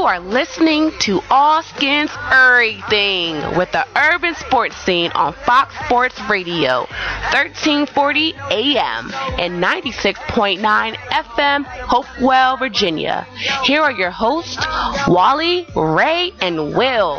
are listening to All Skins Everything with the urban sports scene on Fox Sports Radio, 1340 AM and 96.9 FM, Hopewell, Virginia. Here are your hosts, Wally, Ray, and Will.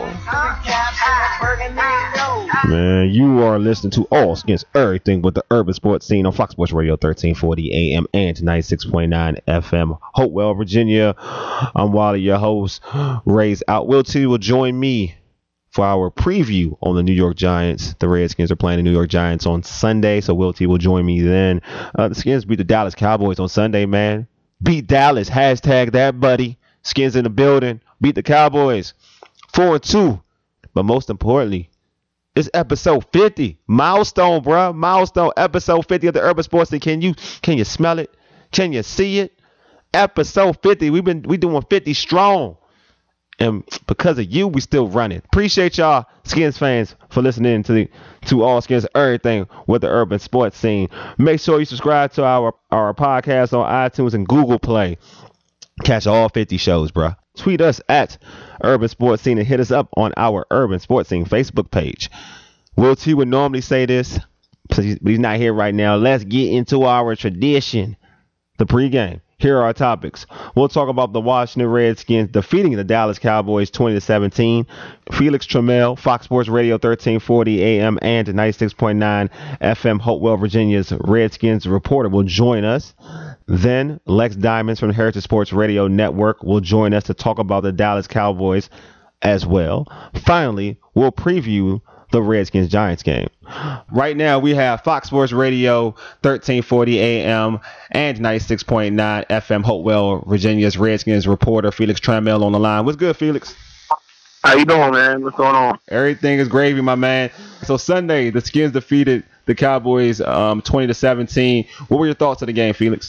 Man, you are listening to All Skins Everything with the urban sports scene on Fox Sports Radio, 1340 AM and 96.9 FM, Hopewell, Virginia. I'm Wally, your host. Ray's out. Will T will join me for our preview on the New York Giants. The Redskins are playing the New York Giants on Sunday, so Will T will join me then. The Skins beat the Dallas Cowboys on Sunday, man. Beat Dallas. Hashtag that, buddy. Skins in the building. Beat the Cowboys. 4-2. But most importantly, it's episode 50. Milestone, bro. Milestone. Episode 50 of the Urban Sports Scene. Can you smell it? Can you see it? Episode 50. We doing 50 strong. And because of you, we still running. Appreciate y'all, Skins fans, for listening to All Skins Everything with the Urban Sports Scene. Make sure you subscribe to our podcast on iTunes and Google Play. Catch all 50 shows, bro. Tweet us at Urban Sports Scene and hit us up on our Urban Sports Scene Facebook page. Will T would normally say this, but he's not here right now. Let's get into our tradition, the pregame. Here are our topics. We'll talk about the Washington Redskins defeating the Dallas Cowboys 20-17. Felix Trammell, Fox Sports Radio, 1340 AM and 96.9 FM, Hopewell, Virginia's Redskins reporter, will join us. Then Lex Diamonds from the Heritage Sports Radio Network will join us to talk about the Dallas Cowboys as well. Finally, we'll preview the Redskins-Giants game. Right now, we have Fox Sports Radio, 1340 AM and 96.9 FM, Hopewell, Virginia's Redskins reporter, Felix Trammell, on the line. What's good, Felix? How you doing, man? What's going on? Everything is gravy, my man. So Sunday, the Skins defeated the Cowboys 20-17. What were your thoughts of the game, Felix?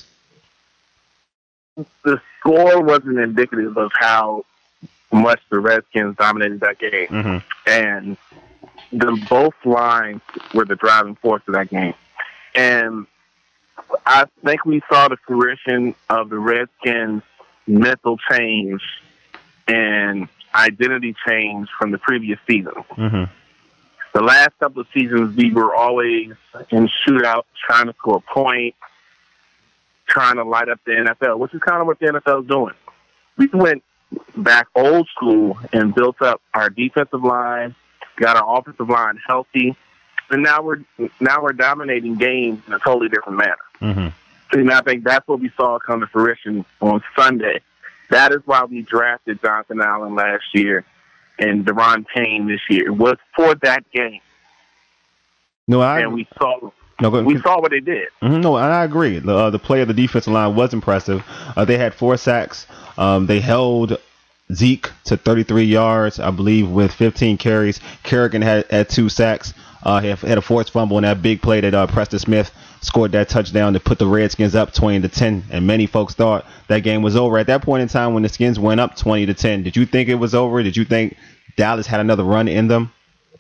The score wasn't indicative of how much the Redskins dominated that game. Mm-hmm. And both lines were the driving force of that game. And I think we saw the fruition of the Redskins' mental change and identity change from the previous season. Mm-hmm. The last couple of seasons, we were always in shootouts, trying to score points, trying to light up the NFL, which is kind of what the NFL is doing. We went back old school and built up our defensive line, got our offensive line healthy, and now we're dominating games in a totally different manner. Mm-hmm. And I think that's what we saw come to fruition on Sunday. That is why we drafted Jonathan Allen last year and Deron Payne this year. It was for that game. And we saw what they did. Mm-hmm. No, I agree. The play of the defensive line was impressive. They had 4 sacks. They held Zeke to 33 yards, I believe, with 15 carries. Kerrigan had 2 sacks. He had a forced fumble in that big play that Preston Smith scored that touchdown to put the Redskins up 20-10. And many folks thought that game was over. At that point in time when the Skins went up 20-10, did you think it was over? Did you think Dallas had another run in them?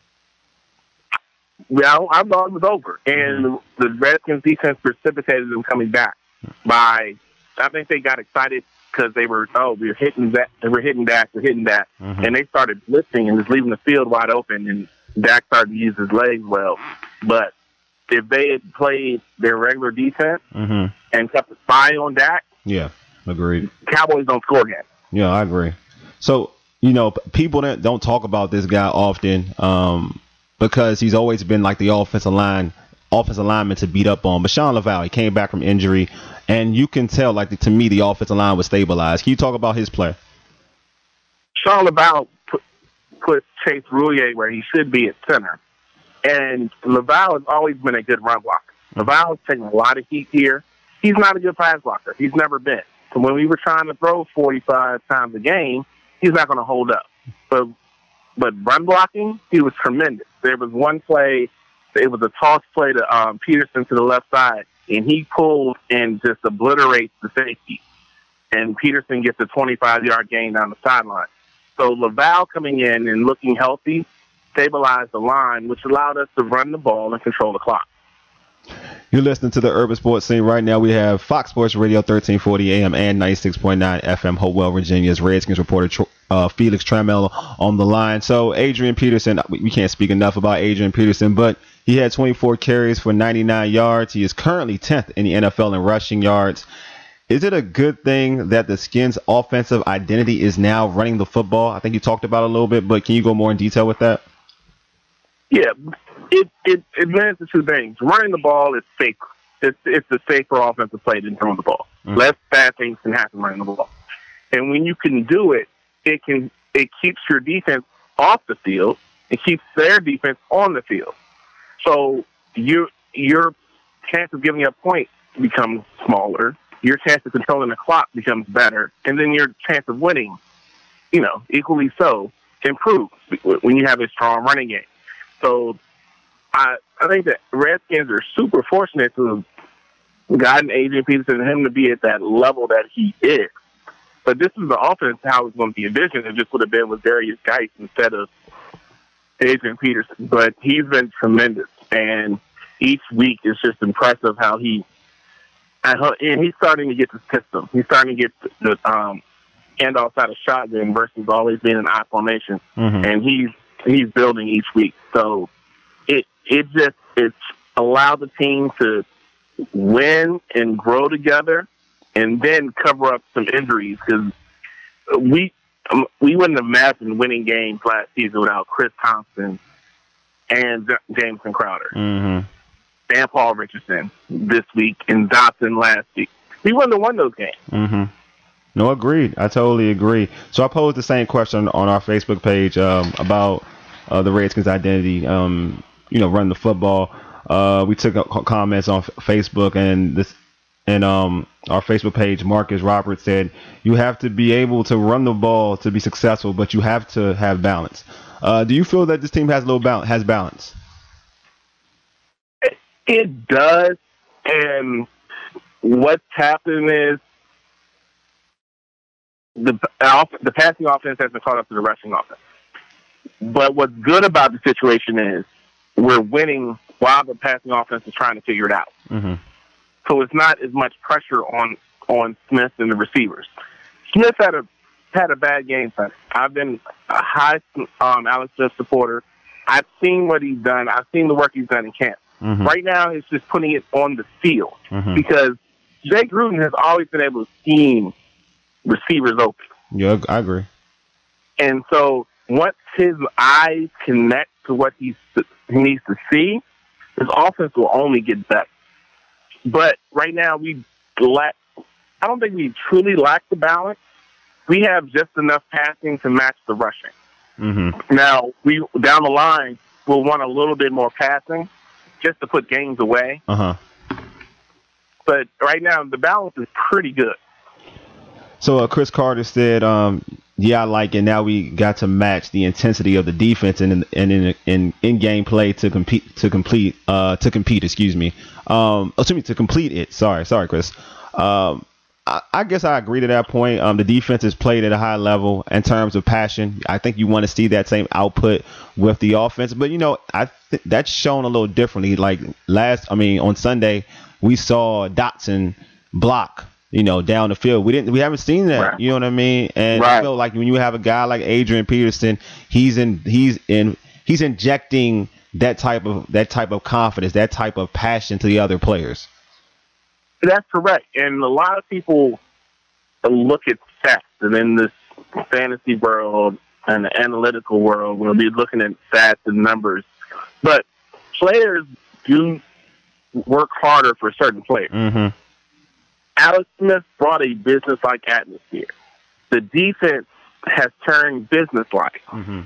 Yeah, I thought it was over. And the Redskins defense precipitated them coming back I think they got excited because we're hitting that. Mm-hmm. And they started blitzing and just leaving the field wide open, and Dak started to use his legs well. But if they had played their regular defense mm-hmm. and kept a spy on Dak, yeah, agreed. Cowboys don't score again. Yeah, I agree. So, people don't talk about this guy often because he's always been like the offensive lineman to beat up on. But Sean Laval, he came back from injury, and you can tell, to me, the offensive line was stabilized. Can you talk about his play? Sean Laval put Chase Roulier where he should be at center. And Laval has always been a good run blocker. Laval has taken a lot of heat here. He's not a good pass blocker. He's never been. So when we were trying to throw 45 times a game, he's not going to hold up. But run blocking, he was tremendous. There was one play, it was a toss play to Peterson to the left side, and he pulled and just obliterates the safety. And Peterson gets a 25-yard gain down the sideline. So Laval coming in and looking healthy stabilized the line, which allowed us to run the ball and control the clock. You're listening to the Urban Sports Scene right now. We have Fox Sports Radio 1340 AM and 96.9 FM, Hopewell, Virginia's Redskins reporter Felix Trammell on the line. So Adrian Peterson, we can't speak enough about Adrian Peterson, but he had 24 carries for 99 yards. He is currently 10th in the NFL in rushing yards. Is it a good thing that the Skins' offensive identity is now running the football? I think you talked about it a little bit, but can you go more in detail with that? Yeah, it means the two things. Running the ball is safer. It's a safer offensive play than throwing the ball. Mm-hmm. Less bad things can happen running the ball. And when you can do it, it keeps your defense off the field. It keeps their defense on the field. So your chance of giving up points becomes smaller. Your chance of controlling the clock becomes better. And then your chance of winning, equally so, improves when you have a strong running game. So I think that Redskins are super fortunate to have gotten Adrian Peterson and him to be at that level that he is. But this is the offense how it's going to be envisioned. It just would have been with Darius Geis instead of Adrian Peterson. But he's been tremendous. And each week is just impressive how and he's starting to get the system. He's starting to get the handoffs out of shotgun versus always being an I formation. Mm-hmm. And he's building each week. So it's allowed the team to win and grow together and then cover up some injuries because we wouldn't imagine winning games last season without Chris Thompson and Jameson Crowder. Mm-hmm. And Paul Richardson this week and Dotson last week. We wouldn't have won those games. Mm-hmm. No, agreed. I totally agree. So I posed the same question on our Facebook page about the Redskins' identity, running the football. We took comments on Facebook and our Facebook page. Marcus Roberts said, you have to be able to run the ball to be successful, but you have to have balance. Do you feel that this team has balance? It does. And what's happened is the passing offense hasn't caught up to the rushing offense. But what's good about the situation is we're winning while the passing offense is trying to figure it out. Mm-hmm. So it's not as much pressure on Smith and the receivers. Smith had a bad game plan. I've been a high Alex Smith supporter. I've seen what he's done. I've seen the work he's done in camp. Mm-hmm. Right now, it's just putting it on the field because Jay Gruden has always been able to scheme receivers open. Yeah, I agree. And so once his eyes connect to what he needs to see, his offense will only get better. But right now, I don't think we truly lack the balance. We have just enough passing to match the rushing. Mm-hmm. Now, down the line, we'll want a little bit more passing just to put games away. Uh-huh. But right now, the balance is pretty good. So Chris Carter said, I like it. Now we got to match the intensity of the defense and in game play to complete it. Sorry, Chris. I guess I agree to that point. The defense is played at a high level in terms of passion. I think you want to see that same output with the offense, but that's shown a little differently. Like on Sunday, we saw Dotson block, down the field. We haven't seen that. Right. You know what I mean? And I feel like when you have a guy like Adrian Peterson, he's injecting that type of confidence, that type of passion to the other players. That's correct. And a lot of people look at stats, and in this fantasy world and the analytical world, we'll be looking at stats and numbers. But players do work harder for certain players. Mm-hmm. Alex Smith brought a business-like atmosphere. The defense has turned business-like. Mm-hmm.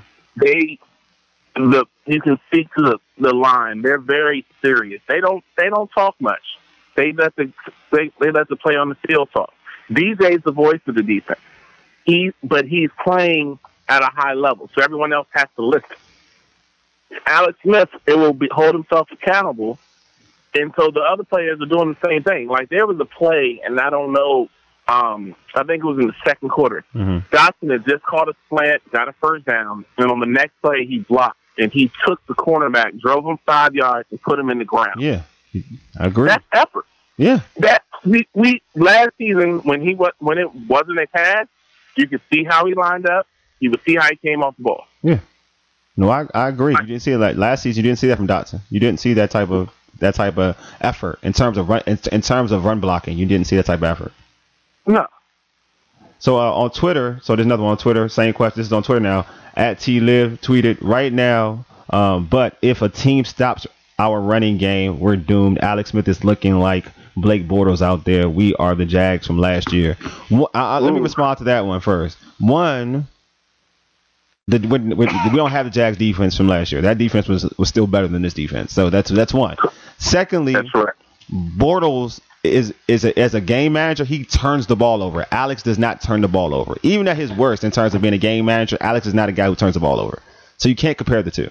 You can speak to the line. They're very serious. They don't talk much. They let the play on the field talk. DJ's the voice of the defense. But he's playing at a high level, so everyone else has to listen. Alex Smith, hold himself accountable, and so the other players are doing the same thing. Like there was a play, and I don't know, I think it was in the second quarter. Mm-hmm. Dotson had just caught a slant, got a first down, and on the next play he blocked, and he took the cornerback, drove him 5 yards, and put him in the ground. Yeah. I agree. That's effort. Yeah. That we last season when it wasn't a pass, you could see how he lined up. You could see how he came off the ball. Yeah. No, I agree. You didn't see it like last season. You didn't see that from Dotson. You didn't see that type of effort in terms of run blocking. You didn't see that type of effort. No. So on Twitter, so there's another one on Twitter. Same question. This is on Twitter now. @TLiv tweeted right now. But if a team stops our running game, we're doomed. Alex Smith is looking like Blake Bortles out there. We are the Jags from last year. Let me respond to that one first. One, we don't have the Jags defense from last year. That defense was still better than this defense. So that's one. Secondly, that's right. Bortles is as a game manager, he turns the ball over. Alex does not turn the ball over. Even at his worst in terms of being a game manager, Alex is not a guy who turns the ball over. So you can't compare the two.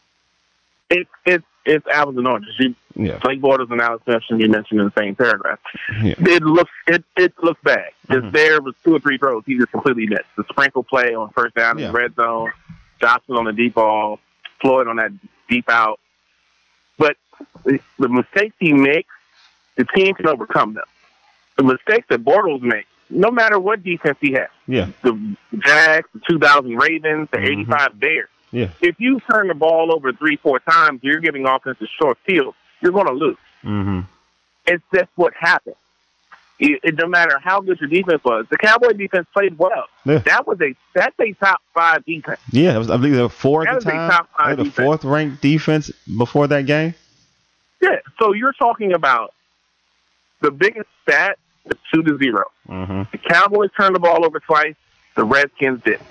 It's apples and oranges. Blake Bortles and Alex Smith should be mentioned in the same paragraph. Yeah. It looks bad. If there was 2 or 3 throws, he just completely missed. The sprinkle play on first down in the red zone, Johnson on the deep ball, Floyd on that deep out. But the mistakes he makes, the team can overcome them. The mistakes that Bortles makes, no matter what defense he has, the Jags, the 2000 Ravens, the 85 Bears. Yeah. If you turn the ball over 3-4 times, you're giving offenses short field. You're going to lose. Mm-hmm. It's just what happened. No matter how good your defense was, the Cowboy defense played well. Yeah. That's a top 5 defense. Yeah, I believe they were 4 at the time. Top 5 the 4th ranked defense before that game. Yeah. So you're talking about the biggest stat is 2-0. Mm-hmm. The Cowboys turned the ball over twice. The Redskins did.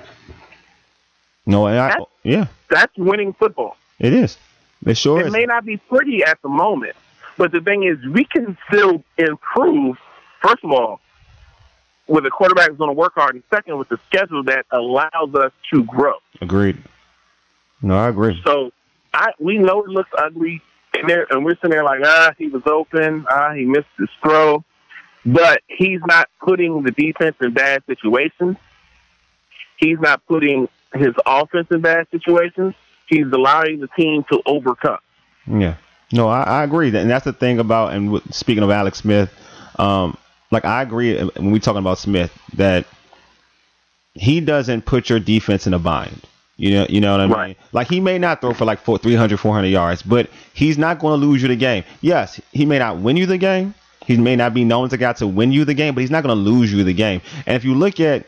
No, that's winning football. It is. It sure is. It may not be pretty at the moment, but the thing is, we can still improve. First of all, with a quarterback who's going to work hard, and second, with the schedule that allows us to grow. Agreed. No, I agree. So we know it looks ugly, and we're sitting there like, he was open, he missed his throw, but he's not putting the defense in bad situations. He's not putting his offense in bad situations. He's allowing the team to overcome. Yeah. No, I agree. And that's the thing about, and speaking of Alex Smith, I agree when we're talking about Smith that he doesn't put your defense in a bind. You know what I mean? Right. Like, he may not throw for 300, 400 yards, but he's not going to lose you the game. Yes, he may not win you the game. He may not be known as a guy to win you the game, but he's not going to lose you the game. And if you look at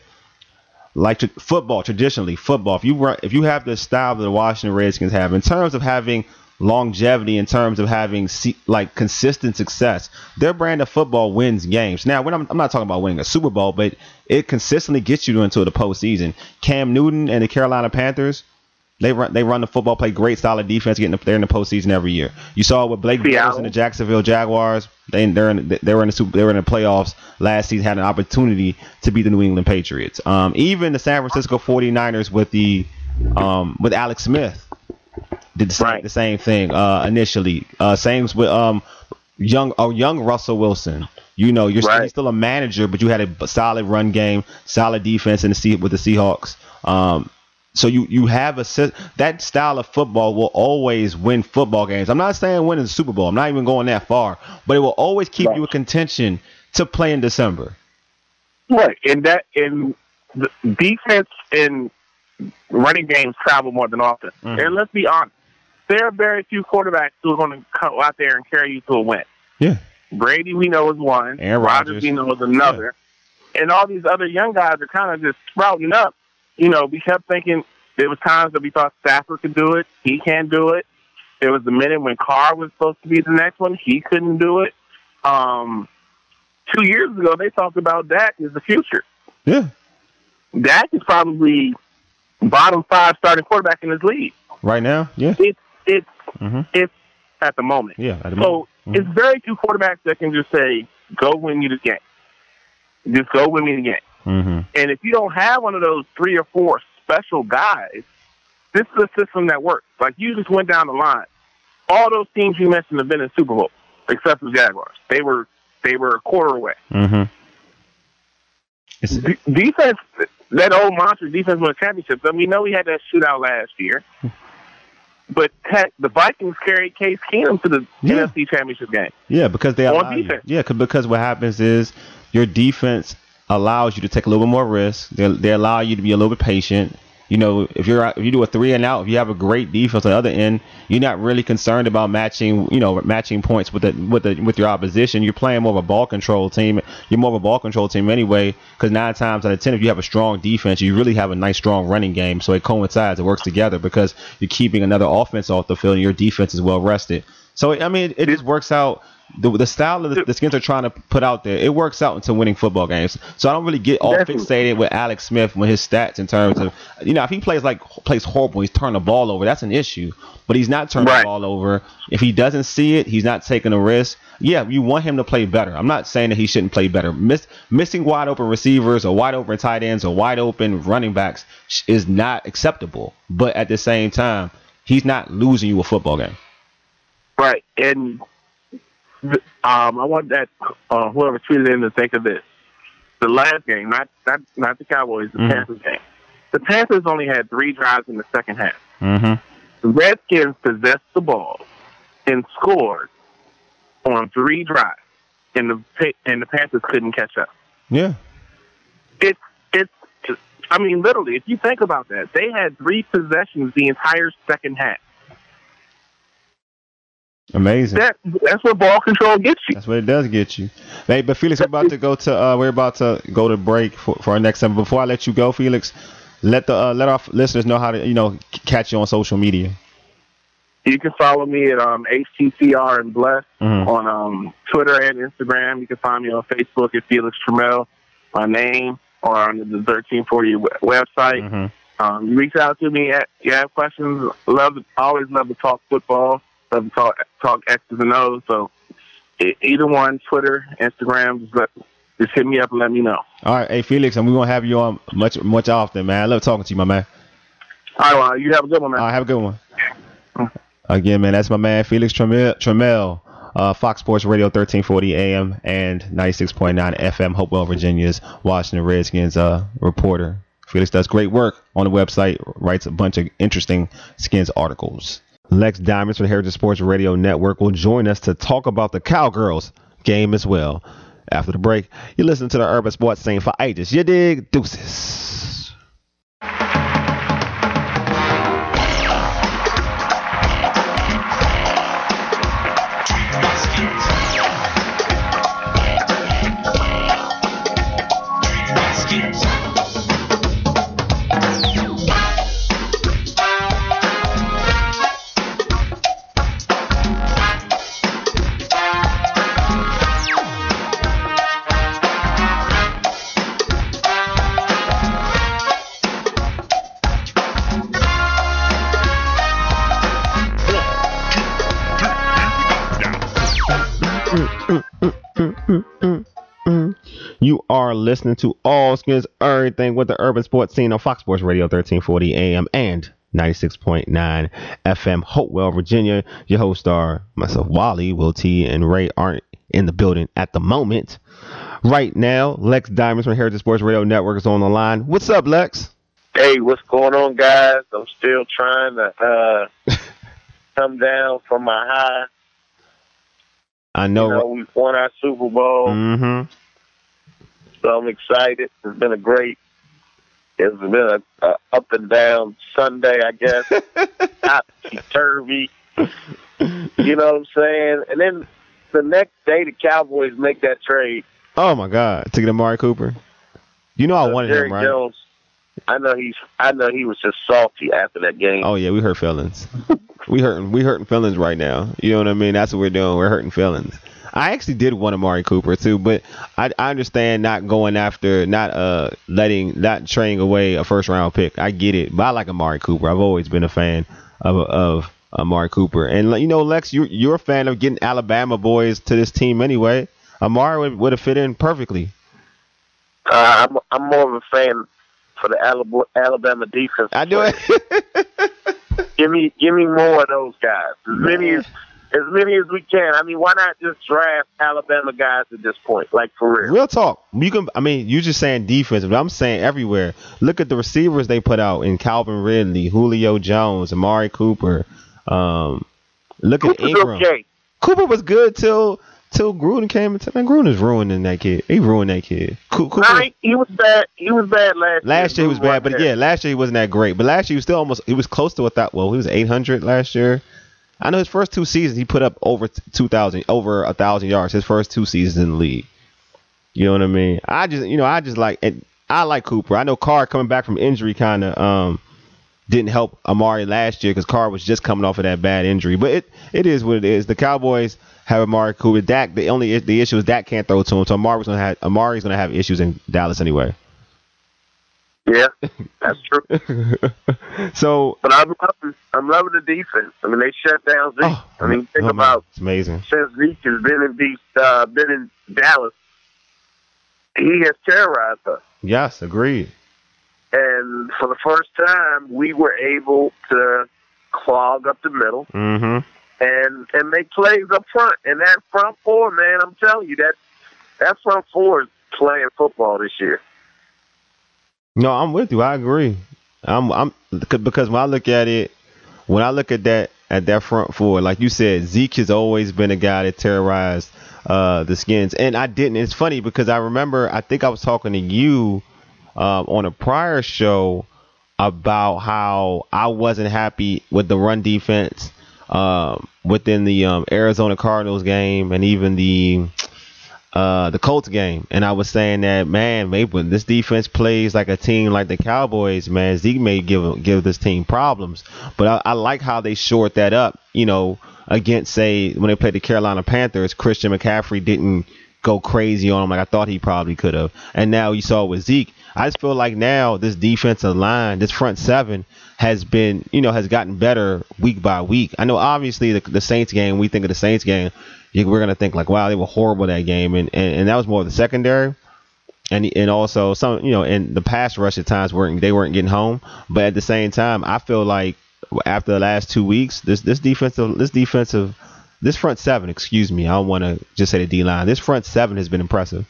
traditionally football, if you have the style that the Washington Redskins have in terms of having longevity, in terms of having consistent success, their brand of football wins games. Now, I'm not talking about winning a Super Bowl, but it consistently gets you into the postseason. Cam Newton and the Carolina Panthers, they run the football, play great solid defense, getting up there in the postseason every year. You saw with Blake Bortles and the Jacksonville Jaguars. They were in the playoffs last season, had an opportunity to beat the New England Patriots. Even the San Francisco 49ers with Alex Smith did the same thing initially. Same with young Russell Wilson. You're still a manager, but you had a solid run game, solid defense with the Seahawks. So you have that style of football will always win football games. I'm not saying win the Super Bowl. I'm not even going that far, but it will always keep you in contention to play in December. Right, and the defense and running games travel more than offense. Mm-hmm. And let's be honest, there are very few quarterbacks who are going to go out there and carry you to a win. Yeah, Brady we know is one. Aaron Rodgers we know is another. Yeah. And all these other young guys are kind of just sprouting up. We kept thinking there was times that we thought Stafford could do it. He can't do it. There was the minute when Carr was supposed to be the next one. He couldn't do it. 2 years ago, they talked about Dak as the future. Yeah. Dak is probably bottom 5 starting quarterback in this league. Right now? Yeah. It's at the moment. Yeah. It's very few quarterbacks that can just say, go win me the game. Just go win me the game. Mm-hmm. And if you don't have one of those 3 or 4 special guys, this is a system that works. Like, you just went down the line. All those teams you mentioned have been in Super Bowl, except the Jaguars. They were a quarter away. Mm-hmm. Defense, that old monster defense won championships. We know we had that shootout last year. But the Vikings carried Case Keenum to the NFC Championship game. Yeah, because they allow you. Yeah, because what happens is your defense allows you to take a little bit more risk. They allow you to be a little bit patient. You know, if you do a 3 and out, if you have a great defense on the other end, you're not really concerned about matching points with your opposition. You're playing more of a ball control team. You're more of a ball control team anyway, because 9 times out of 10, if you have a strong defense, you really have a nice strong running game. So it coincides, it works together because you're keeping another offense off the field and your defense is well rested. So I mean, it just works out. The style of the Skins are trying to put out there, it works out into winning football games. So I don't really get all fixated with Alex Smith with his stats in terms of, if he plays horrible, he's turning the ball over, that's an issue. But he's not turning the ball over. If he doesn't see it, he's not taking a risk. Yeah, you want him to play better. I'm not saying that he shouldn't play better. Missing wide open receivers or wide open tight ends or wide open running backs is not acceptable. But at the same time, he's not losing you a football game. Right, and I want that whoever tweeted in to think of this. The last game, not the Cowboys, the Panthers game. The Panthers only had 3 drives in the second half. Mm-hmm. The Redskins possessed the ball and scored on 3 drives, and the Panthers couldn't catch up. Yeah. It's I mean, literally, if you think about that, they had 3 possessions the entire second half. Amazing. That's what ball control gets you. That's what it does get you. Hey, but Felix, we're about to go to break for our next time. Before I let you go, Felix, let our listeners know how to catch you on social media. You can follow me at HTCR and Bless on Twitter and Instagram. You can find me on Facebook at Felix Trammell, my name, or on the 1340 website. You reach out to me if you have questions. Always love to talk football. Love to talk X's and O's. So either one, Twitter, Instagram, just hit me up and let me know. All right, hey Felix, and we're gonna have you on much often, man. I love talking to you, my man. All right, well, you have a good one, man. All right, have a good one. Again, man, that's my man Felix Trammell, Fox Sports Radio 1340 AM and 96.9 FM, Hopewell, Virginia's Washington Redskins reporter. Felix does great work on the website, writes a bunch of interesting Skins articles. Lex Diamonds from the Heritage Sports Radio Network will join us to talk about the Cowgirls game as well. After the break, you listen to the Urban Sports Scene for ages. You dig? Deuces. You are listening to All Skins Everything with the Urban Sports Scene on Fox Sports Radio 1340 AM and 96.9 FM, Hopewell, Virginia. Your hosts are myself, Wally, Will T, and Ray aren't in the building at the moment. Right now, Lex Diamonds from Heritage Sports Radio Network is on the line. What's up, Lex? Hey, what's going on, guys? I'm still trying to come down from my high. I know. We won our Super Bowl. Mm-hmm. So I'm excited. It's been a up and down Sunday, I guess. Topsy-turvy. You know what I'm saying? And then the next day, the Cowboys make that trade. Oh, my God. To get Amari Cooper. You know I wanted Jerry him, right? Jones, I know he was just salty after that game. Oh, yeah, we hurt feelings. we hurting feelings right now. You know what I mean? That's what we're doing. We're hurting feelings. I actually did want Amari Cooper too, but I understand not going after, not trading away a first round pick. I get it, but I like Amari Cooper. I've always been a fan of Amari Cooper, and Lex, you're a fan of getting Alabama boys to this team anyway. Amari would have fit in perfectly. I'm more of a fan for the Alabama defense. I do it. Give me more of those guys. As many as we can. I mean, why not just draft Alabama guys at this point? Like, for real. Real talk. You're just saying defense, but I'm saying everywhere. Look at the receivers they put out in Calvin Ridley, Julio Jones, Amari Cooper, Look at Ingram. Okay. Cooper was good till Gruden came. Man, Gruden is ruining that kid. He ruined that kid. Cooper, He was bad. He was bad last year. Last year he was bad, but yeah, last year he wasn't that great. But last year he was still he was close to he was 800 last year. I know his first 2 seasons he put up over 1,000 yards. His first 2 seasons in the league. You know what I mean? I like Cooper. I know Carr coming back from injury kind of didn't help Amari last year because Carr was just coming off of that bad injury. But it is what it is. The Cowboys have Amari Cooper. Dak, the issue is Dak can't throw to him, so Amari's gonna have issues in Dallas anyway. Yeah, that's true. So, but I'm loving the defense. I mean, they shut down Zeke. Think about it's amazing. Since Zeke has been in Dallas, he has terrorized us. Yes, agreed. And for the first time, we were able to clog up the middle and make plays up front. And that front four, man, I'm telling you, that front four is playing football this year. No, I'm with you. I agree. Because when I look at that front four, like you said, Zeke has always been a guy that terrorized the Skins, and I didn't. It's funny because I remember I think I was talking to you on a prior show about how I wasn't happy with the run defense within the Arizona Cardinals game and even the Colts game, and I was saying that, man, maybe when this defense plays like a team like the Cowboys, man, Zeke may give this team problems. But I like how they shored that up, against, say, when they played the Carolina Panthers. Christian McCaffrey didn't go crazy on him like I thought he probably could have. And now you saw with Zeke, I just feel like now this defensive line, this front seven has been, has gotten better week by week. I know obviously the Saints game, we think of the Saints game, we're going to think like, wow, they were horrible that game. And that was more of the secondary. And also some, and the pass rush at times weren't getting home. But at the same time, I feel like after the last 2 weeks, this front seven, excuse me, I don't want to just say the D line. This front seven has been impressive.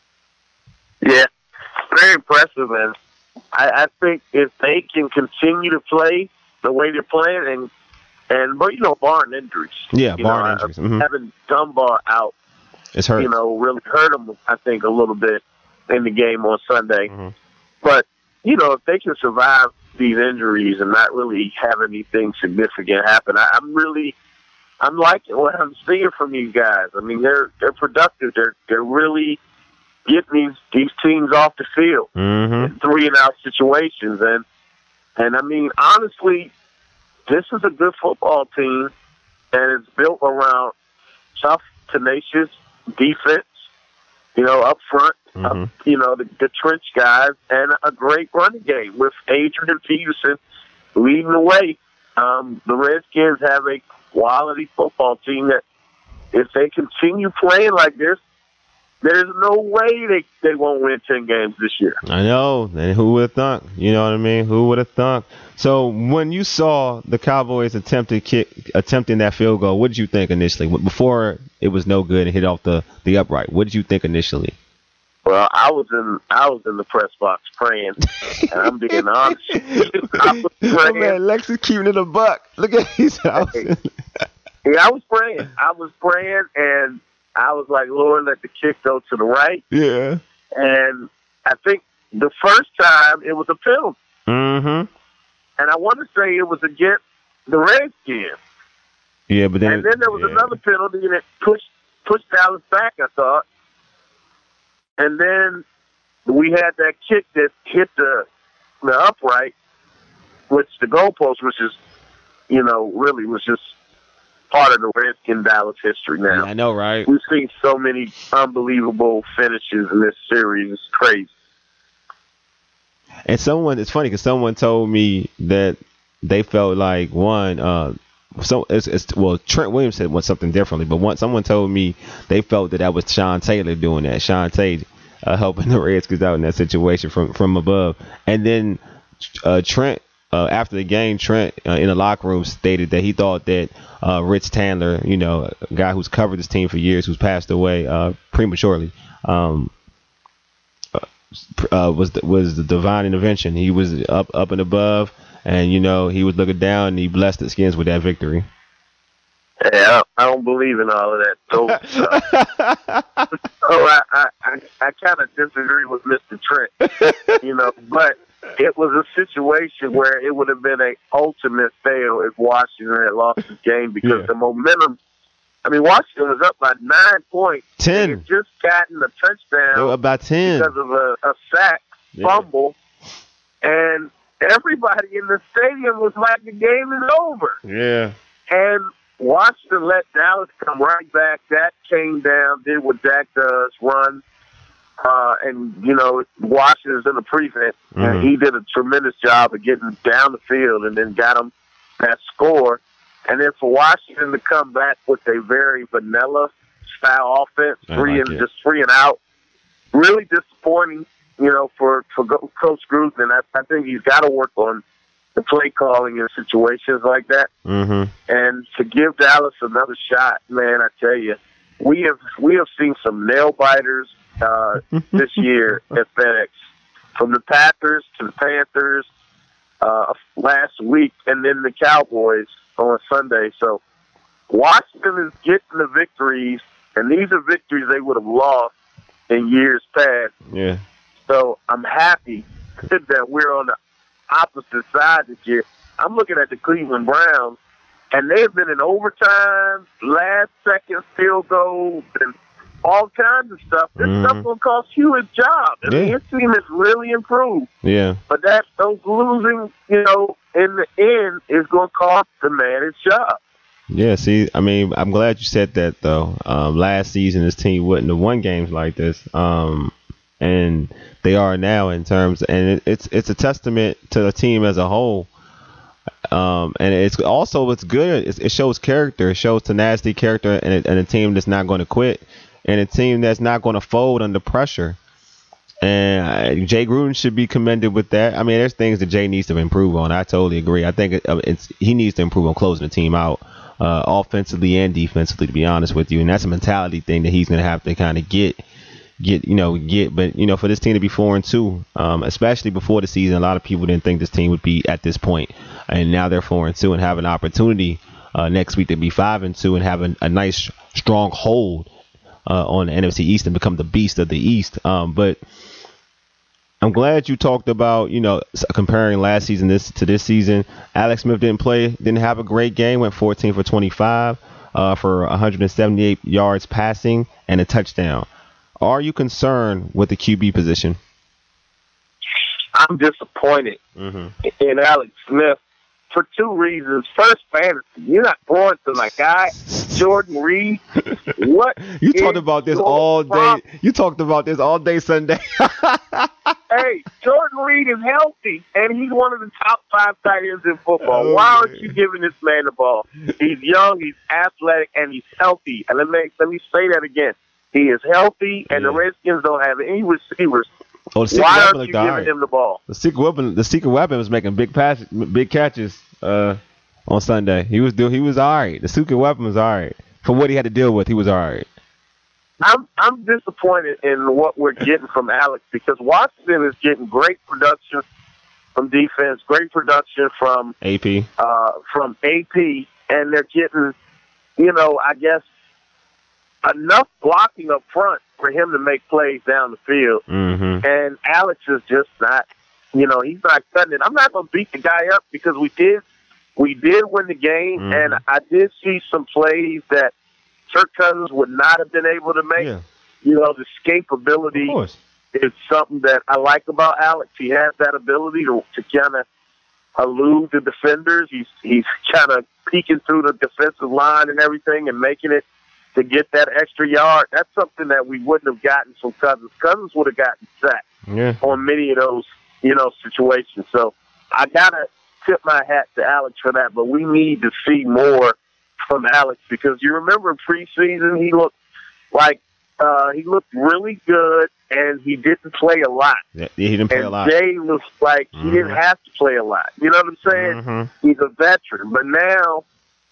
Yeah, very impressive. And I think if they can continue to play the way they're playing but barring injuries. Yeah, barring injuries. Having Dunbar out, it's hurt. Really hurt them, I think, a little bit in the game on Sunday. But, if they can survive these injuries and not really have anything significant happen, I'm liking what I'm seeing from these guys. I mean, they're productive. They're really getting these teams off the field in 3-and-out situations. And I mean, honestly, this is a good football team, and it's built around tough, tenacious defense, up front, the trench guys, and a great running game with Adrian Peterson leading the way. The Redskins have a quality football team that if they continue playing like this, there's no way they won't win 10 games this year. I know. And who would have thunk? You know what I mean? Who would have thunk? So when you saw the Cowboys attempting that field goal, what did you think initially? Before it was no good and hit off the upright, what did you think initially? Well, I was in the press box praying, and I'm being honest. I was praying. Oh, man, Lex is keeping it a buck. Look at these. I was praying. And I was like, Lord, let the kick go to the right. Yeah. And I think the first time it was a penalty. And I want to say it was against the Redskins. Yeah, but then... And then there was another penalty that pushed Dallas back, I thought. And then we had that kick that hit the upright, which the goalpost, which is, really was just part of the Redskin Dallas history now. Yeah, I know, right? We've seen so many unbelievable finishes in this series. It's crazy. And it's funny because someone told me that they felt like Trent Williams said something differently, but someone told me they felt that was Sean Taylor doing that. Sean Taylor helping the Redskins out in that situation from above. And then Trent, after the game, in the locker room stated that he thought that Rich Tandler, a guy who's covered this team for years, who's passed away prematurely, was the divine intervention. He was up and above, And, he was looking down and he blessed the Skins with that victory. Yeah, I don't believe in all of that dope stuff. I kind of disagree with Mr. Trent, but it was a situation where it would have been an ultimate fail if Washington had lost the game because the momentum. I mean, Washington was up by 9 points. 10. They had just gotten a touchdown. They were about 10 because of a sack, fumble, and everybody in the stadium was like, the game is over. Yeah. And Washington let Dallas come right back. Dak came down, did what Dak does, run. And, Washington's in the prevent. And he did a tremendous job of getting down the field and then got him that score. And then for Washington to come back with a very vanilla style offense, just 3 and out, really disappointing, for Coach Gruden. I think he's got to work on the play calling in situations like that. And to give Dallas another shot, man, I tell you, we have seen some nail biters this year at FedEx, from the Packers to the Panthers last week, and then the Cowboys on Sunday. So Washington is getting the victories, and these are victories they would have lost in years past. Yeah. So I'm happy that we're on the opposite side this year. I'm looking at the Cleveland Browns, and they've been in overtime, last-second field goals, and all kinds of stuff. This stuff will cost you his job. I mean, his team has really improved. Yeah. But those losing, in the end, is going to cost the man his job. Yeah, see, I mean, I'm glad you said that, though. Last season, this team wouldn't have won games like this. And they are now in terms, and it's a testament to the team as a whole. And it's good. It shows character. It shows tenacity, character, and a team that's not going to quit, and a team that's not going to fold under pressure. And Jay Gruden should be commended with that. I mean, there's things that Jay needs to improve on. I totally agree. I think he needs to improve on closing the team out, offensively and defensively, to be honest with you. And that's a mentality thing that he's going to have to kind of get. But for this team to be 4-2, especially before the season, a lot of people didn't think this team would be at this point, and now they're 4-2 and have an opportunity next week to be 5-2 and have a nice strong hold on the NFC East and become the beast of the East. But I'm glad you talked about comparing last season to this season. Alex Smith didn't have a great game. Went 14 for 25 for 178 yards passing and a touchdown. Are you concerned with the QB position? I'm disappointed in Alex Smith for 2 reasons. First, fantasy. You're not throwing to my guy, Jordan Reed. What? You talked about this all day. You talked about this all day Sunday. Hey, Jordan Reed is healthy, and he's one of the top 5 tight ends in football. Why aren't you giving this man the ball? He's young, he's athletic, and he's healthy. And let me say that again. He is healthy, and the Redskins don't have any receivers. Why aren't you giving him the ball? The secret weapon was making big catches on Sunday. He was all right. The secret weapon was all right. For what he had to deal with, he was all right. I'm disappointed in what we're getting from Alex, because Washington is getting great production from defense, great production from AP, and they're getting, I guess, enough blocking up front for him to make plays down the field. And Alex is just not, he's not cutting it. I'm not going to beat the guy up, because we did win the game, and I did see some plays that Kirk Cousins would not have been able to make. Yeah. The escapability is something that I like about Alex. He has that ability to kind of elude the defenders. He's kind of peeking through the defensive line and everything and making it to get that extra yard. That's something that we wouldn't have gotten from Cousins. Cousins would have gotten sacked on many of those, situations. So I got to tip my hat to Alex for that, but we need to see more from Alex, because you remember preseason, he looked really good, and he didn't play a lot. Yeah, he didn't play a lot. Jay was like, he didn't have to play a lot. You know what I'm saying? He's a veteran. But now,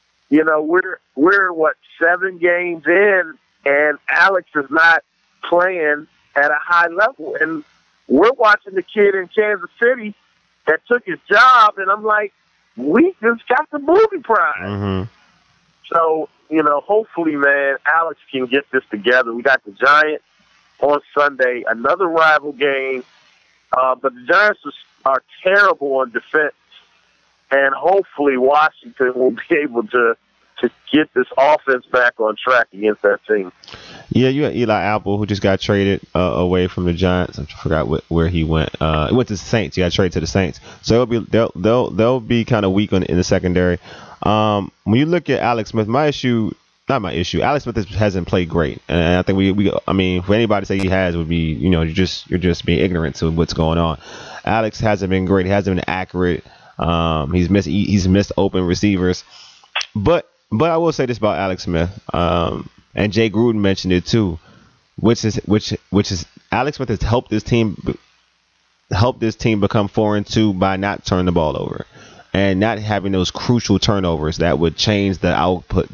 we're 7 games in, and Alex is not playing at a high level. And we're watching the kid in Kansas City that took his job, and I'm like, we just got the movie prize. Mm-hmm. So, hopefully, man, Alex can get this together. We got the Giants on Sunday, another rival game, but the Giants are terrible on defense, and hopefully Washington will be able to get this offense back on track against that team. Yeah, you got Eli Apple, who just got traded away from the Giants. I forgot where he went. He went to the Saints. He got traded to the Saints. So they'll be kind of weak in the secondary. When you look at Alex Smith, Alex Smith hasn't played great, and I think for anybody to say he has would be, you're just being ignorant to what's going on. Alex hasn't been great. He hasn't been accurate. He's missed open receivers, but I will say this about Alex Smith, and Jay Gruden mentioned it too, which is Alex Smith has helped this team become 4-2 by not turning the ball over and not having those crucial turnovers that would change the output.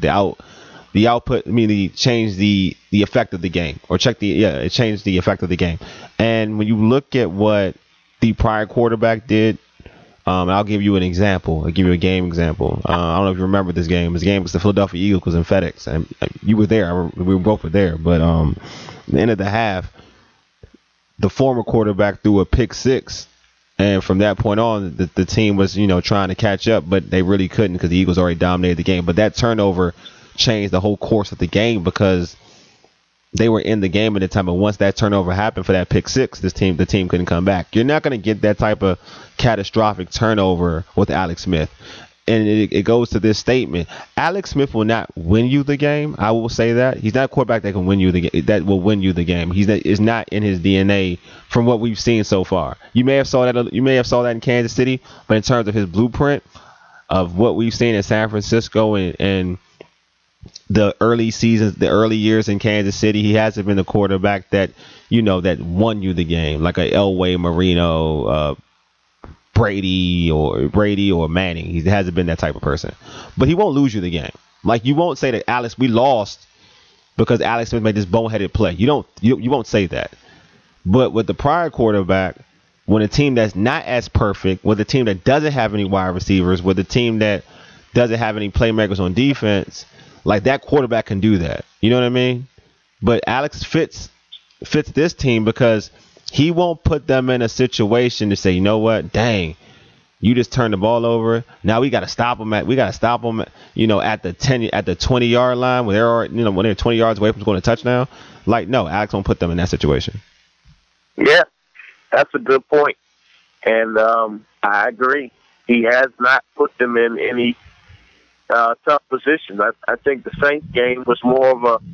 Change the effect of the game, or it changed the effect of the game. And when you look at what the prior quarterback did, I'll give you an example. I'll give you a game example. I don't know if you remember this game. This game was the Philadelphia Eagles, was in FedEx, and you were there. We both were there. But at the end of the half, the former quarterback threw a pick six, and from that point on, the team was trying to catch up, but they really couldn't because the Eagles already dominated the game. But that turnover changed the whole course of the game because they were in the game at the time, but once that turnover happened for that pick six, the team couldn't come back. You're not going to get that type of catastrophic turnover with Alex Smith. And it goes to this statement: Alex Smith will not win you the game. I will say that he's not a quarterback that can win you that will win you the game. It's not in his DNA from what we've seen so far. You may have saw that in Kansas City, but in terms of his blueprint of what we've seen in San Francisco and the early seasons, the early years in Kansas City, he hasn't been the quarterback that won you the game, like a Elway, Marino, Brady or Manning. He hasn't been that type of person. But he won't lose you the game. Like, you won't say that we lost because Alex Smith made this boneheaded play. You won't say that. But with the prior quarterback, when a team that's not as perfect, with a team that doesn't have any wide receivers, with a team that doesn't have any playmakers on defense, like, that quarterback can do that. You know what I mean? But Alex fits this team because he won't put them in a situation to say, you know what, dang, you just turned the ball over. Now we got to stop them at the 20-yard line when they're 20 yards away from scoring a touchdown. Like, no, Alex won't put them in that situation. Yeah, that's a good point. And I agree. He has not put them in any tough positions. I think the Saints game was more of a,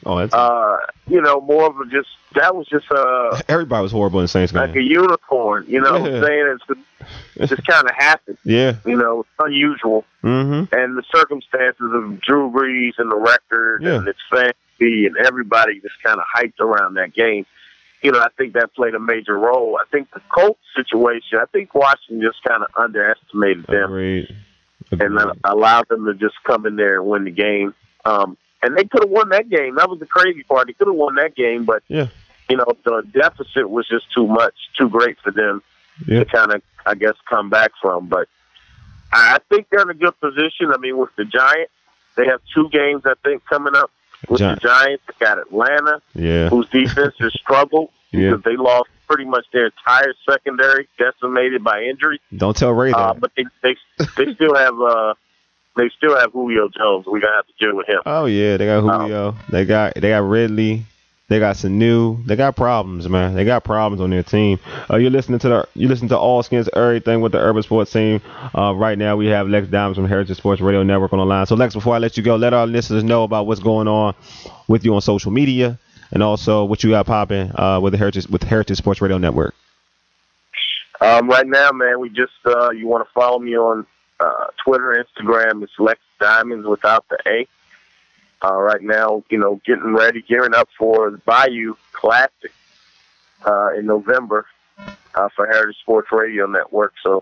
that was just a... Everybody was horrible in the Saints game. Like a unicorn, what I'm saying? It just kind of happened. Yeah. It's unusual. Mm-hmm. And the circumstances of Drew Brees and the record and its fantasy and everybody just kind of hyped around that game. I think that played a major role. I think the Colts situation, I think Washington just kind of underestimated them. Agreed. And allowed them to just come in there and win the game. And they could have won that game. That was the crazy part. They could have won that game, but the deficit was just too great for them to kind of, I guess, come back from. But I think they're in a good position. I mean, with the Giants, they have 2 games, I think, coming up. With the Giants, they got Atlanta, whose defense has struggled because they lost pretty much their entire secondary, decimated by injury. Don't tell Ray that. But they still have they still have Julio Jones. We're gonna have to deal with him. Oh yeah, they got Julio. They got Ridley. They got Sanu. They got problems, man. They got problems on their team. You listen to All Skins Everything with the Urban Sports Team. Right now we have Lex Diamonds from Heritage Sports Radio Network on the line. So Lex, before I let you go, let our listeners know about what's going on with you on social media and also what you got popping with Heritage Sports Radio Network. Right now, man, we just you want to follow me on Twitter, Instagram. It's Lex Diamonds without the A. Right now, gearing up for the Bayou Classic in November for Heritage Sports Radio Network. So,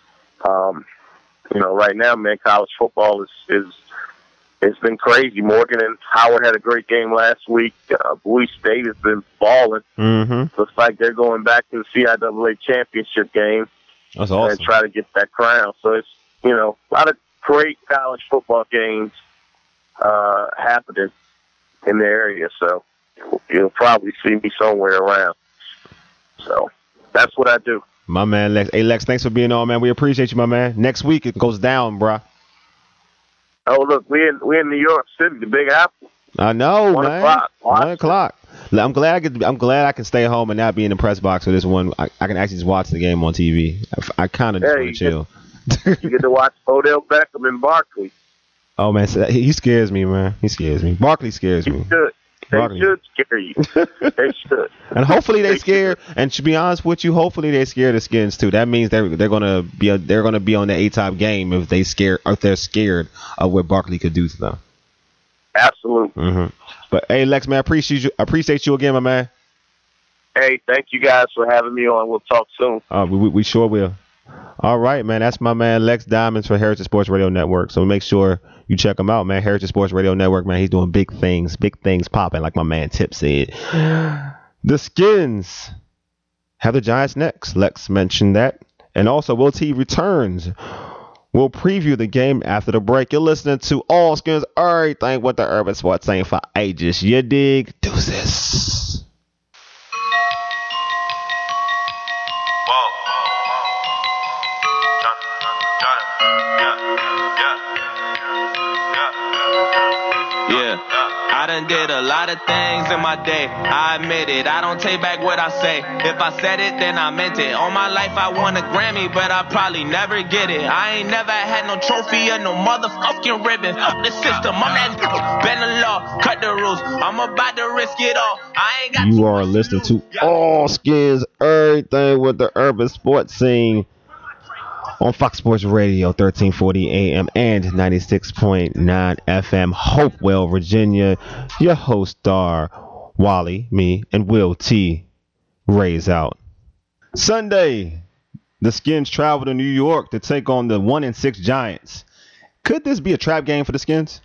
right now, man, college football it's been crazy. Morgan and Howard had a great game last week. Bowie State has been balling. Mm-hmm. Looks like they're going back to the CIAA championship game. That's awesome. And try to get that crown. So it's, a lot of great college football games happening in the area. So you'll probably see me somewhere around. So that's what I do. My man, Lex. Hey, Lex, thanks for being on, man. We appreciate you, my man. Next week, it goes down, bro. Oh, look, we're in New York City, the Big Apple. I know, 1 man. o'clock. 1 o'clock. I'm glad I can stay home and not be in the press box for this one. I can actually just watch the game on TV. I kind of just want to chill. You get to watch Odell Beckham and Barkley. Oh, man, he scares me, man. He scares me. Barkley scares me. They should scare you. They should. And hopefully they scare. And to be honest with you, hopefully they scare the Skins too. That means they're gonna be on the A-top game if they're scared of what Barkley could do to them. Absolutely. Mm-hmm. But hey, Lex, man, I appreciate you again, my man. Hey, thank you guys for having me on. We'll talk soon. We sure will. All right, man. That's my man Lex Diamonds for Heritage Sports Radio Network. So make sure you check him out, man. Heritage Sports Radio Network, man. He's doing big things popping, like my man Tip said. The Skins have the Giants next. Lex mentioned that. And also, Will T returns. We'll preview the game after the break. You're listening to All Skins, everything with the Urban Sports saying for ages. You dig? Deuces. I done did a lot of things in my day, I admit it, I don't take back what I say. If I said it, then I meant it. All my life I won a Grammy, but I probably never get it. I ain't never had no trophy or no motherfucking ribbon. Fuck the system, I'm that bend the law, cut the rules, I'm about to risk it all. I ain't got You are listening to All Skins, everything with the urban sports scene on Fox Sports Radio, 1340 AM and 96.9 FM, Hopewell, Virginia. Your host star, Wally, me, and Will T. Rays out. Sunday, the Skins travel to New York to take on the 1-6 Giants. Could this be a trap game for the Skins?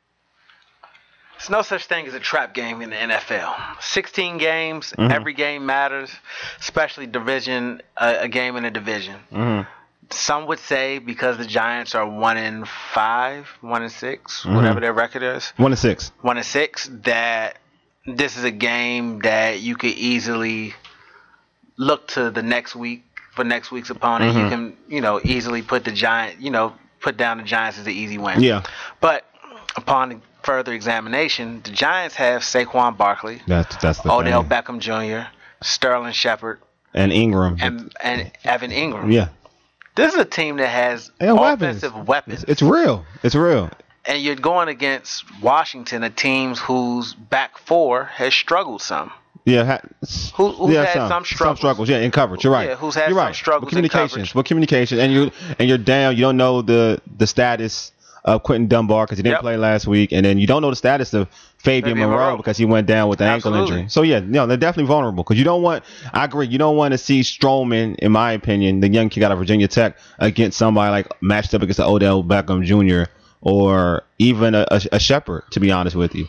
There's no such thing as a trap game in the NFL. 16 games, every game matters, especially a game in a division. Some would say because the Giants are 1-5, 1-6, whatever their record is. 1-6. 1-6, that this is a game that you could easily look to the next week for next week's opponent. You can, easily put the put down the Giants as an easy win. Yeah. But upon further examination, the Giants have Saquon Barkley, that's the Odell thing. Beckham Jr., Sterling Shepard, and Ingram. And Evan Ingram. Yeah. This is a team that has offensive weapons. It's real. It's real. And you're going against Washington, a team whose back four has struggled some. Yeah. Who's had some struggles. Some struggles, yeah, in coverage. You're right. Yeah, who's had You're some struggles in coverage. With communication. And you're down. You don't know the status of Quentin Dunbar because he didn't play last week. And then you don't know the status of Fabian Moreau because he went down with an ankle injury. So, yeah, they're definitely vulnerable because I agree, you don't want to see Strowman, in my opinion, the young kid out of Virginia Tech, against somebody like matched up against Odell Beckham Jr. or even a Shepard, to be honest with you.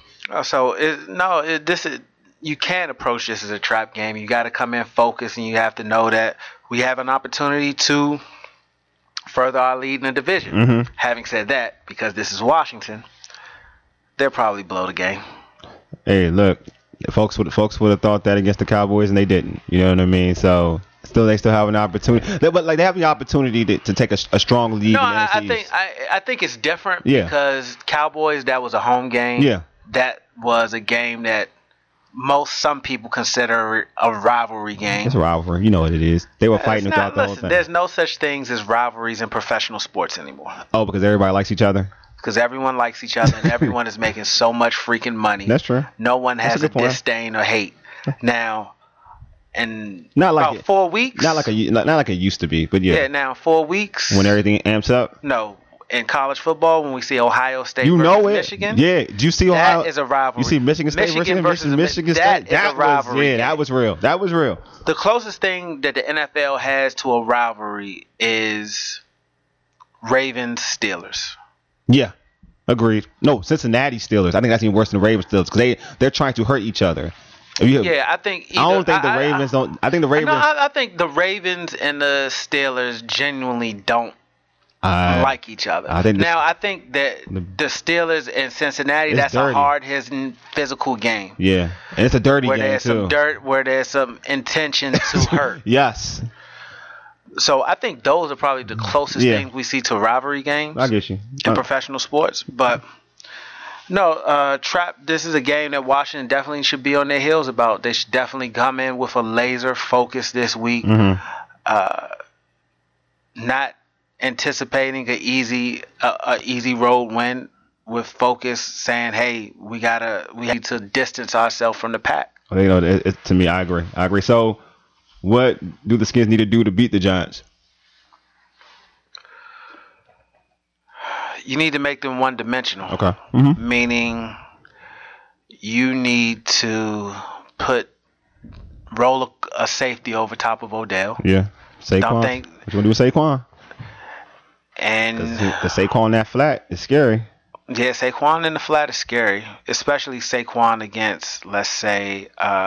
You can't approach this as a trap game. You got to come in focused, and you have to know that we have an opportunity to further our lead in the division. Having said that, because this is Washington, they'll probably blow the game. Hey, look, folks would have thought that against the Cowboys, and they didn't. You know what I mean? So they still have an opportunity. They have the opportunity to take a strong lead. No, in the NFC. I think it's different because Cowboys, that was a home game. Yeah, that was a game that some people consider a rivalry game. It's a rivalry. You know what it is. They were fighting throughout the whole thing. There's no such things as rivalries in professional sports anymore. Oh, because everybody likes each other? Because everyone likes each other and everyone is making so much freaking money. That's true. No one has a disdain or hate. Now, in not like about 4 weeks. Not like it used to be, but yeah. Yeah, now 4 weeks. When everything amps up? No. In college football, when we see Ohio State versus Michigan. Yeah. Do you see Ohio? That is a rivalry. You see Michigan State versus Michigan State? That is a rivalry. That was real. That was real. The closest thing that the NFL has to a rivalry is Ravens Steelers. Yeah. Agreed. No, Cincinnati Steelers. I think that's even worse than the Ravens Steelers because they're trying to hurt each other. Yeah, I think. I don't think the Ravens don't. I think the Ravens. No, I think the Ravens and the Steelers genuinely don't like each other. I think that the Steelers and Cincinnati, that's dirty. A hard-hitting physical game. Yeah, and it's a dirty where game there's too. Some dirt, where there's some intention to hurt. Yes. So I think those are probably the closest things we see to rivalry games. I get you. In professional sports, but. No, Trap, this is a game that Washington definitely should be on their heels about. They should definitely come in with a laser focus this week. Not anticipating an easy road win, with focus saying, hey, we need to distance ourselves from the pack. You know, to me, I agree. So what do the Skins need to do to beat the Giants? You need to make them one-dimensional. Okay. Meaning you need to roll a safety over top of Odell. Yeah. Saquon. What you want to do with Saquon? And the Saquon in that flat is scary. Yeah, Saquon in the flat is scary, especially Saquon against, let's say,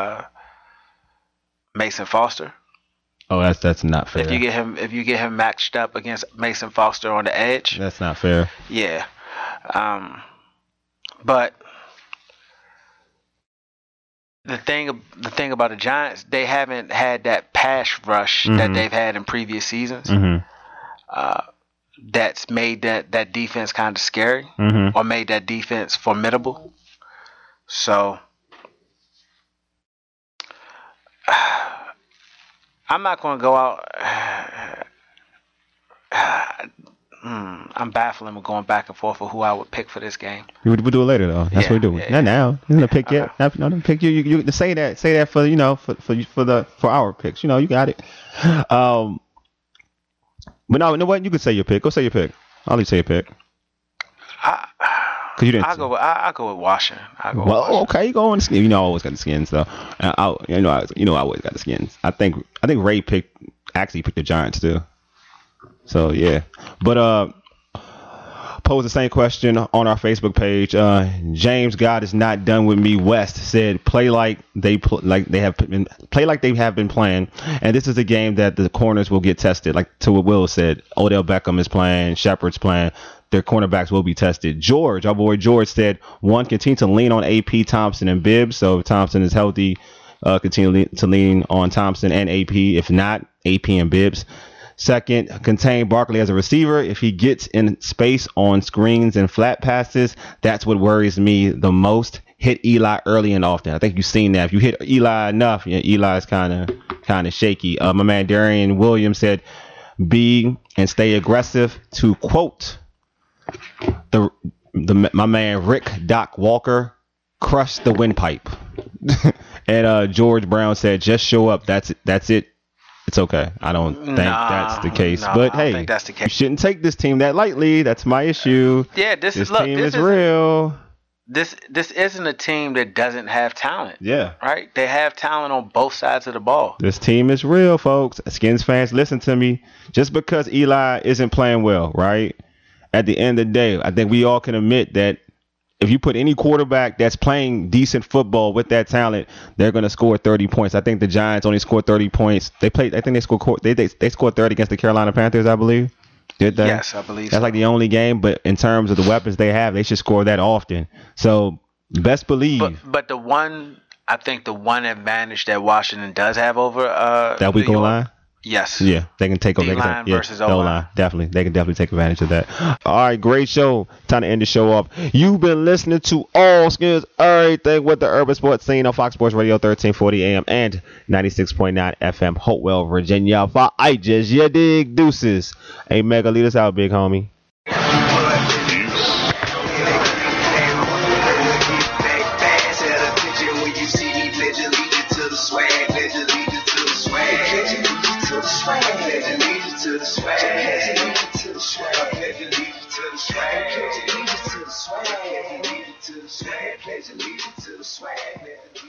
Mason Foster. Oh, that's not fair. If you get him matched up against Mason Foster on the edge, that's not fair. Yeah, but the thing about the Giants, they haven't had that pass rush that they've had in previous seasons. That's made that defense kind of scary, or made that defense formidable. So. I'm not going to go out. I'm baffling with going back and forth for who I would pick for this game. We'll do it later though. That's what we do. Not now. You're gonna pick yet. Don't pick you. You say that for for our picks. You know, you got it. But no, you know what? You can say your pick. Go say your pick. I'll let you say your pick. Cause you didn't. I go with Washington. Okay, you go on the Skins. You know, I always got the Skins though. I always got the Skins. I think Ray picked the Giants too. So yeah, but pose the same question on our Facebook page. James God is not done with me. West said play like they have been playing, and this is a game that the corners will get tested. Like to what Will said, Odell Beckham is playing, Shepard's playing. Their cornerbacks will be tested. George, our boy George said, one, continue to lean on AP, Thompson, and Bibbs. So if Thompson is healthy, continue to lean on Thompson and AP. If not, AP and Bibbs. Second, contain Barkley as a receiver. If he gets in space on screens and flat passes, that's what worries me the most. Hit Eli early and often. I think you've seen that. If you hit Eli enough, Eli's kind of shaky. My man Darian Williams said, be and stay aggressive. To quote my man Rick Doc Walker, crush the windpipe. And George Brown said, just show up. That's it. It's okay. I don't think that's the case. But hey, you shouldn't take this team that lightly. That's my issue. Yeah, this team is real. This isn't a team that doesn't have talent. Yeah. Right? They have talent on both sides of the ball. This team is real, folks. Skins fans, listen to me. Just because Eli isn't playing well, right? At the end of the day, I think we all can admit that if you put any quarterback that's playing decent football with that talent, they're going to score 30 points. I think the Giants only scored 30 points. They scored 30 against the Carolina Panthers, I believe. Did they? Yes, I believe That's like the only game, but in terms of the weapons they have, they should score that often. So, best believe. But the one advantage that Washington does have over that weak line? Yes. Yeah, they can take over. D-line versus O-line. Definitely. They can definitely take advantage of that. All right, great show. Time to end the show off. You've been listening to All Skins Everything with the Urban Sports Scene on Fox Sports Radio 1340 AM and 96.9 FM, Hopewell, Virginia. For I just, you dig, deuces. Hey, Mega, lead us out, big homie. To the swag,